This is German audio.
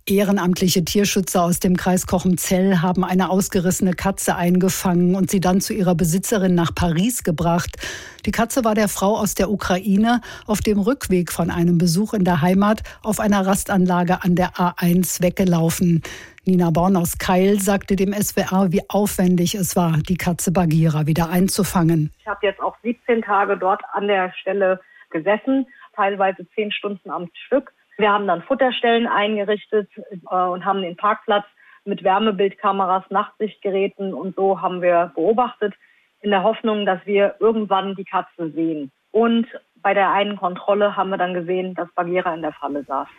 Ehrenamtliche Tierschützer aus dem Kreis Cochem-Zell haben eine ausgerissene Katze eingefangen und sie dann zu ihrer Besitzerin nach Paris gebracht. Die Katze war der Frau aus der Ukraine auf dem Rückweg von einem Besuch in der Heimat auf einer Rastanlage an der A1 weggelaufen. Nina Born aus Keil sagte dem SWR, wie aufwendig es war, die Katze Bagheera wieder einzufangen. Ich habe jetzt auch 17 Tage dort an der Stelle gesessen, teilweise 10 Stunden am Stück. Wir haben dann Futterstellen eingerichtet und haben den Parkplatz mit Wärmebildkameras, Nachtsichtgeräten und so haben wir beobachtet, in der Hoffnung, dass wir irgendwann die Katze sehen. Und bei der einen Kontrolle haben wir dann gesehen, dass Bagheera in der Falle saß.